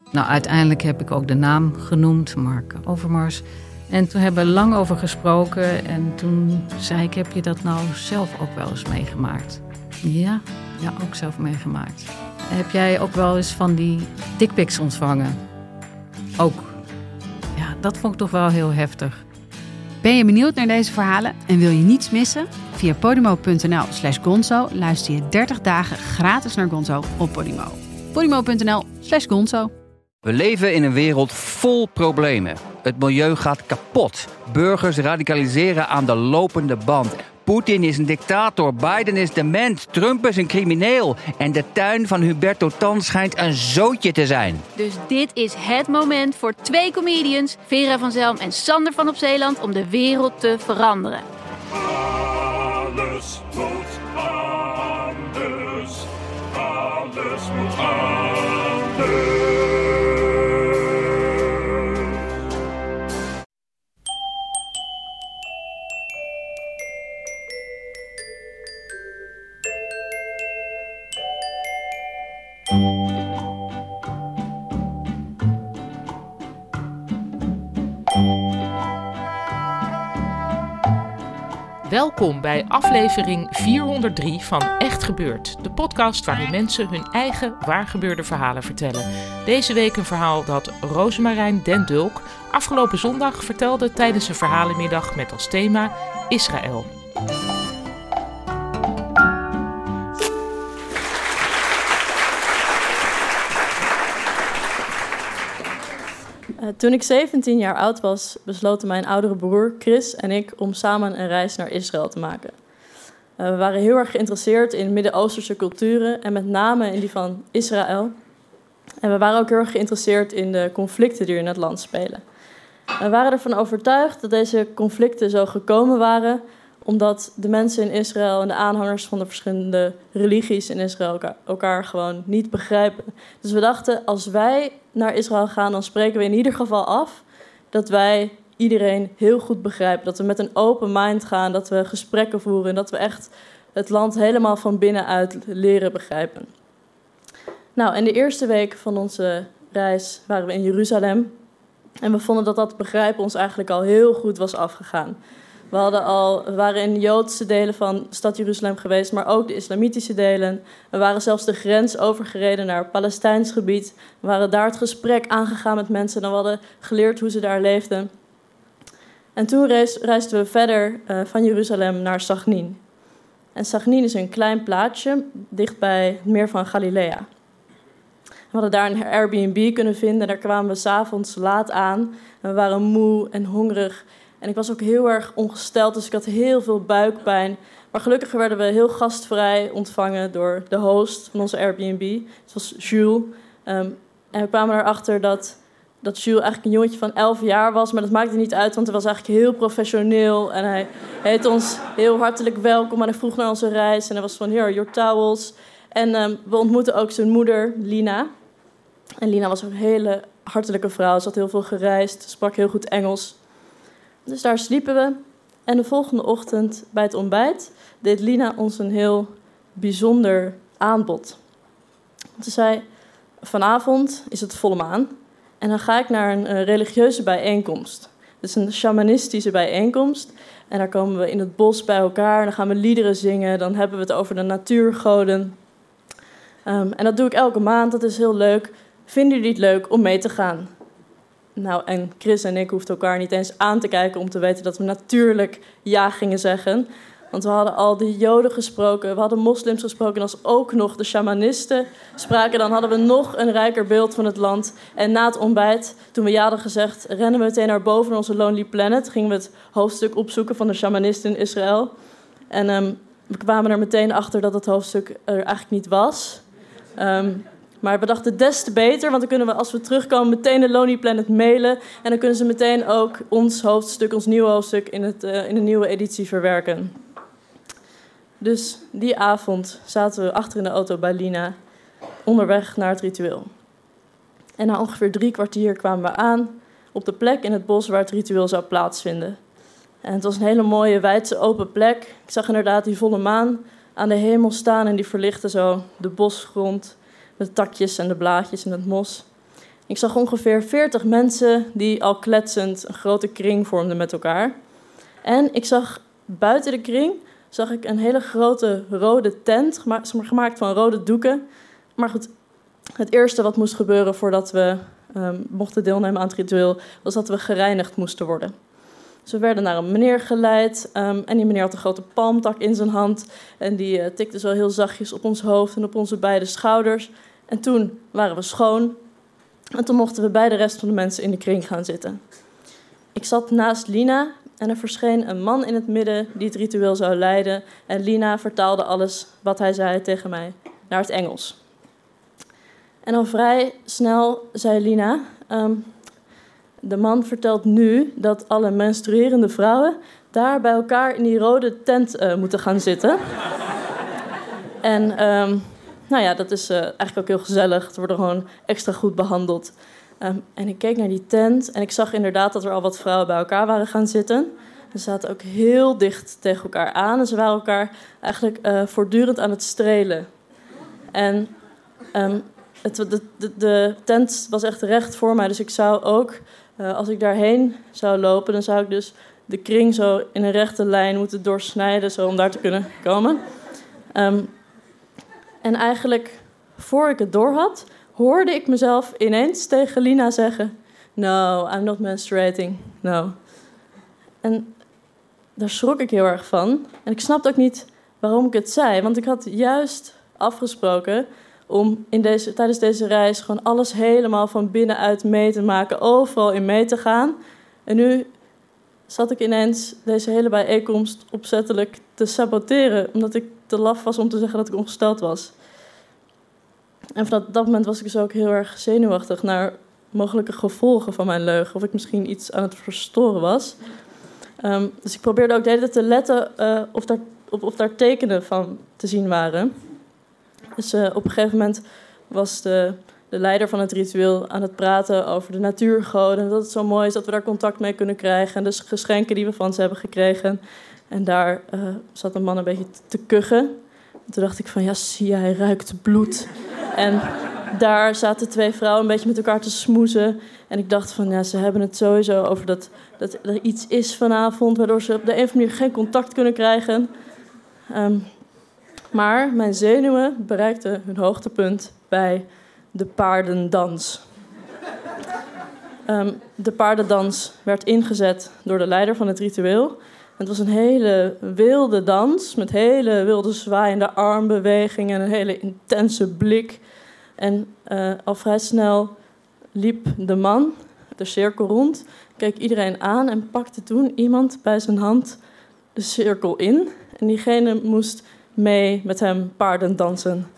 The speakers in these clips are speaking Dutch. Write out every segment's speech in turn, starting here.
Nou, uiteindelijk heb ik ook de naam genoemd, Mark Overmars. En toen hebben we lang over gesproken. En toen zei ik, heb je dat nou zelf ook wel eens meegemaakt? Ja, ook zelf meegemaakt. Heb jij ook wel eens van die dickpics ontvangen? Ook. Ja, dat vond ik toch wel heel heftig. Ben je benieuwd naar deze verhalen en wil je niets missen? Via podimo.nl/gonzo luister je 30 dagen gratis naar Gonzo op Podimo. podimo.nl/gonzo. We leven in een wereld vol problemen. Het milieu gaat kapot. Burgers radicaliseren aan de lopende band. Poetin is een dictator, Biden is dement, Trump is een crimineel. En de tuin van Huberto Tan schijnt een zootje te zijn. Dus dit is het moment voor 2 comedians, Vera van Zelm en Sander van op Zeeland, om de wereld te veranderen. Alles moet anders. Alles moet anders. Welkom bij aflevering 403 van Echt Gebeurd. De podcast waarin mensen hun eigen waargebeurde verhalen vertellen. Deze week een verhaal dat Rosemarijn den Dulk afgelopen zondag vertelde tijdens een verhalenmiddag met als thema Israël. Toen ik 17 jaar oud was, besloten mijn oudere broer Chris en ik om samen een reis naar Israël te maken. We waren heel erg geïnteresseerd in Midden-Oosterse culturen en met name in die van Israël. En we waren ook heel erg geïnteresseerd in de conflicten die er in het land spelen. We waren ervan overtuigd dat deze conflicten zo gekomen waren omdat de mensen in Israël en de aanhangers van de verschillende religies in Israël elkaar gewoon niet begrijpen. Dus we dachten, als wij naar Israël gaan, dan spreken we in ieder geval af dat wij iedereen heel goed begrijpen. Dat we met een open mind gaan, dat we gesprekken voeren en dat we echt het land helemaal van binnenuit leren begrijpen. Nou, en de eerste week van onze reis waren we in Jeruzalem. En we vonden dat dat begrijpen ons eigenlijk al heel goed was afgegaan. We waren in de Joodse delen van de stad Jeruzalem geweest, maar ook de islamitische delen. We waren zelfs de grens overgereden naar het Palestijns gebied. We waren daar het gesprek aangegaan met mensen en we hadden geleerd hoe ze daar leefden. En toen reisden we verder van Jeruzalem naar Sagnin. En Sagnin is een klein plaatsje dichtbij het meer van Galilea. We hadden daar een Airbnb kunnen vinden. Daar kwamen we 's avonds laat aan. En we waren moe en hongerig. En ik was ook heel erg ongesteld, dus ik had heel veel buikpijn. Maar gelukkig werden we heel gastvrij ontvangen door de host van onze Airbnb. Het was Jules. En we kwamen erachter dat Jules eigenlijk een jongetje van 11 jaar was. Maar dat maakte niet uit, want hij was eigenlijk heel professioneel. En hij heet ons heel hartelijk welkom. En hij vroeg naar onze reis. En hij was van, here are your towels. En we ontmoetten ook zijn moeder, Lina. En Lina was een hele hartelijke vrouw. Ze had heel veel gereisd, sprak heel goed Engels. Dus daar sliepen we. En de volgende ochtend bij het ontbijt deed Lina ons een heel bijzonder aanbod. Ze zei, vanavond is het volle maan. En dan ga ik naar een religieuze bijeenkomst. Dus een shamanistische bijeenkomst. En daar komen we in het bos bij elkaar. En dan gaan we liederen zingen. Dan hebben we het over de natuurgoden. En dat doe ik elke maand. Dat is heel leuk. Vinden jullie het leuk om mee te gaan? Nou, en Chris en ik hoefden elkaar niet eens aan te kijken om te weten dat we natuurlijk ja gingen zeggen. Want we hadden al de Joden gesproken, we hadden moslims gesproken. En als ook nog de shamanisten spraken, dan hadden we nog een rijker beeld van het land. En na het ontbijt, toen we ja hadden gezegd, rennen we meteen naar boven naar onze Lonely Planet. Gingen we het hoofdstuk opzoeken van de shamanisten in Israël. En we kwamen er meteen achter dat het hoofdstuk er eigenlijk niet was. Maar we dachten des te beter, want dan kunnen we als we terugkomen meteen de Lonely Planet mailen. En dan kunnen ze meteen ook ons hoofdstuk, ons nieuwe hoofdstuk in de nieuwe editie verwerken. Dus die avond zaten we achter in de auto bij Lina, onderweg naar het ritueel. En na ongeveer 3 kwartier kwamen we aan op de plek in het bos waar het ritueel zou plaatsvinden. En het was een hele mooie, wijdse, open plek. Ik zag inderdaad die volle maan aan de hemel staan en die verlichtte zo de bosgrond, de takjes en de blaadjes en het mos. Ik zag ongeveer 40 mensen die al kletsend een grote kring vormden met elkaar. En ik zag buiten de kring een hele grote rode tent, gemaakt van rode doeken. Maar goed, het eerste wat moest gebeuren voordat we mochten deelnemen aan het ritueel, was dat we gereinigd moesten worden. Dus we werden naar een meneer geleid en die meneer had een grote palmtak in zijn hand. En die tikte zo heel zachtjes op ons hoofd en op onze beide schouders. En toen waren we schoon. En toen mochten we bij de rest van de mensen in de kring gaan zitten. Ik zat naast Lina en er verscheen een man in het midden die het ritueel zou leiden. En Lina vertaalde alles wat hij zei tegen mij naar het Engels. En al vrij snel zei Lina, de man vertelt nu dat alle menstruerende vrouwen daar bij elkaar in die rode tent moeten gaan zitten. En nou ja, dat is eigenlijk ook heel gezellig. Het wordt gewoon extra goed behandeld. En ik keek naar die tent en ik zag inderdaad dat er al wat vrouwen bij elkaar waren gaan zitten. Ze zaten ook heel dicht tegen elkaar aan en ze waren elkaar eigenlijk voortdurend aan het strelen. En de tent was echt recht voor mij, dus ik zou ook, als ik daarheen zou lopen, dan zou ik dus de kring zo in een rechte lijn moeten doorsnijden, zo om daar te kunnen komen. En eigenlijk, voor ik het door had, hoorde ik mezelf ineens tegen Lina zeggen, "No, I'm not menstruating, no." En daar schrok ik heel erg van. En ik snapte ook niet waarom ik het zei, want ik had juist afgesproken om tijdens deze reis gewoon alles helemaal van binnenuit mee te maken, overal in mee te gaan. En nu zat ik ineens deze hele bijeenkomst opzettelijk te saboteren, omdat ik te laf was om te zeggen dat ik ongesteld was. En vanaf dat moment was ik dus ook heel erg zenuwachtig naar mogelijke gevolgen van mijn leugen, of ik misschien iets aan het verstoren was. Dus ik probeerde ook de hele tijd te letten of daar tekenen van te zien waren. Dus op een gegeven moment was de leider van het ritueel aan het praten over de natuurgoden. En dat het zo mooi is dat we daar contact mee kunnen krijgen. En de geschenken die we van ze hebben gekregen. En daar zat een man een beetje te kuchen. En toen dacht ik van, ja, zie je, hij ruikt bloed. En daar zaten 2 vrouwen een beetje met elkaar te smoezen. En ik dacht van, ja, ze hebben het sowieso over dat er iets is vanavond, waardoor ze op de een of andere manier geen contact kunnen krijgen. Maar mijn zenuwen bereikten hun hoogtepunt bij de paardendans. De paardendans werd ingezet door de leider van het ritueel. Het was een hele wilde dans met hele wilde zwaaiende armbewegingen en een hele intense blik. En al vrij snel liep de man de cirkel rond, keek iedereen aan en pakte toen iemand bij zijn hand de cirkel in. En diegene moest mee met hem paardendansen.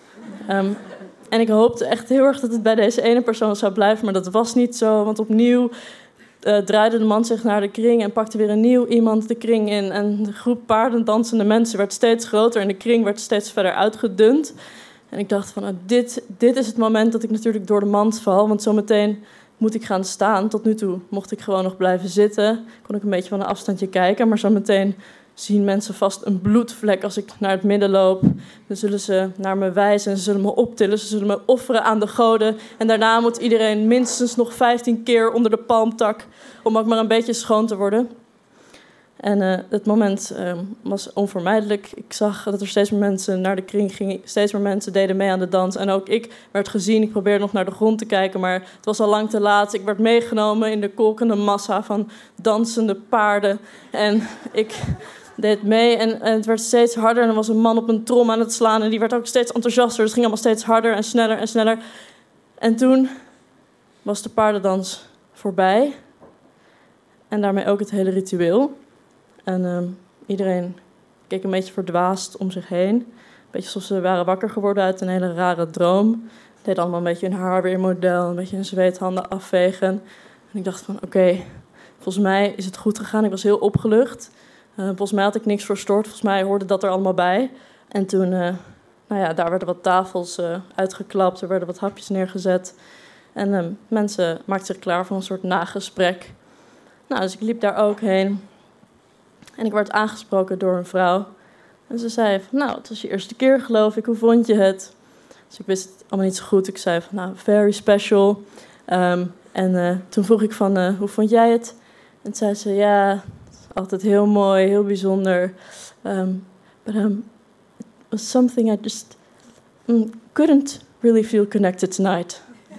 En ik hoopte echt heel erg dat het bij deze ene persoon zou blijven, maar dat was niet zo. Want opnieuw draaide de man zich naar de kring en pakte weer een nieuw iemand de kring in. En de groep paardendansende mensen werd steeds groter en de kring werd steeds verder uitgedund. En ik dacht van, dit is het moment dat ik natuurlijk door de mand val, want zometeen moet ik gaan staan. Tot nu toe mocht ik gewoon nog blijven zitten. Kon ik een beetje van een afstandje kijken, maar zometeen zien mensen vast een bloedvlek als ik naar het midden loop. Dan zullen ze naar me wijzen en ze zullen me optillen. Ze zullen me offeren aan de goden. En daarna moet iedereen minstens nog 15 keer onder de palmtak om ook maar een beetje schoon te worden. En het moment was onvermijdelijk. Ik zag dat er steeds meer mensen naar de kring gingen. Steeds meer mensen deden mee aan de dans. En ook ik werd gezien. Ik probeerde nog naar de grond te kijken, maar het was al lang te laat. Ik werd meegenomen in de kolkende massa van dansende paarden. En ik deed mee en het werd steeds harder. En er was een man op een trom aan het slaan en die werd ook steeds enthousiaster. Dus het ging allemaal steeds harder en sneller en sneller. En toen was de paardendans voorbij. En daarmee ook het hele ritueel. En iedereen keek een beetje verdwaasd om zich heen. Een beetje alsof ze waren wakker geworden uit een hele rare droom. Deed allemaal een beetje hun haar weer in model, een beetje hun zweethanden afvegen. En ik dacht van oké, volgens mij is het goed gegaan. Ik was heel opgelucht. Volgens mij had ik niks verstoord. Volgens mij hoorde dat er allemaal bij. En toen, daar werden wat tafels uitgeklapt. Er werden wat hapjes neergezet. En mensen maakten zich klaar voor een soort nagesprek. Nou, dus ik liep daar ook heen. En ik werd aangesproken door een vrouw. En ze zei van, nou, het was je eerste keer geloof ik. Hoe vond je het? Dus ik wist het allemaal niet zo goed. Ik zei van, nou, very special. Toen vroeg ik van, hoe vond jij het? En zei ze, ja, altijd heel mooi, heel bijzonder. But it was something I just couldn't really feel connected tonight.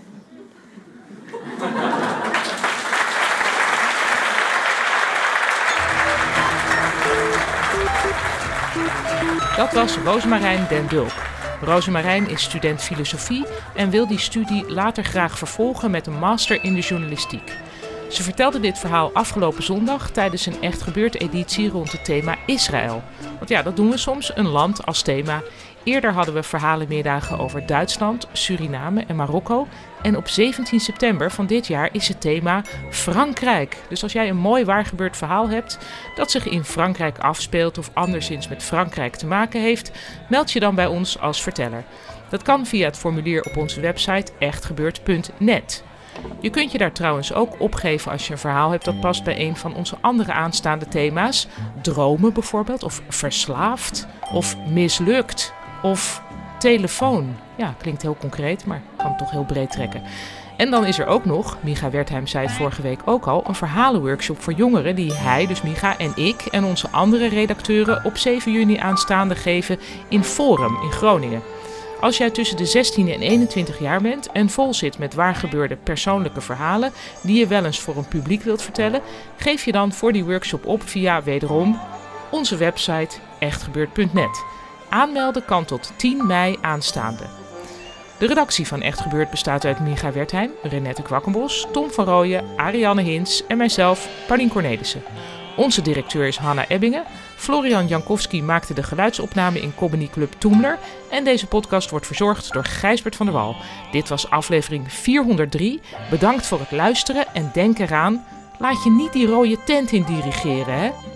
Dat was Rosemarijn den Dulk. Rosemarijn is student filosofie en wil die studie later graag vervolgen met een master in de journalistiek. Ze vertelde dit verhaal afgelopen zondag tijdens een Echt Gebeurd editie rond het thema Israël. Want ja, dat doen we soms, een land als thema. Eerder hadden we verhalenmiddagen over Duitsland, Suriname en Marokko. En op 17 september van dit jaar is het thema Frankrijk. Dus als jij een mooi waargebeurd verhaal hebt dat zich in Frankrijk afspeelt of anderszins met Frankrijk te maken heeft, meld je dan bij ons als verteller. Dat kan via het formulier op onze website echtgebeurd.net. Je kunt je daar trouwens ook opgeven als je een verhaal hebt dat past bij een van onze andere aanstaande thema's. Dromen bijvoorbeeld, of verslaafd, of mislukt, of telefoon. Ja, klinkt heel concreet, maar kan het toch heel breed trekken. En dan is er ook nog, Micha Wertheim zei het vorige week ook al, een verhalenworkshop voor jongeren die hij, dus Micha en ik en onze andere redacteuren op 7 juni aanstaande geven in Forum in Groningen. Als jij tussen de 16 en 21 jaar bent en vol zit met waargebeurde persoonlijke verhalen die je wel eens voor een publiek wilt vertellen, geef je dan voor die workshop op via wederom onze website echtgebeurd.net. Aanmelden kan tot 10 mei aanstaande. De redactie van Echt Gebeurd bestaat uit Micha Wertheim, Renette Kwakkenbos, Tom van Rooyen, Ariane Hins en mijzelf, Paulien Cornelissen. Onze directeur is Hanna Ebbingen. Florian Jankowski maakte de geluidsopname in Comedy Club Toemler. En deze podcast wordt verzorgd door Gijsbert van der Wal. Dit was aflevering 403. Bedankt voor het luisteren en denk eraan, laat je niet die rode tent in dirigeren, hè?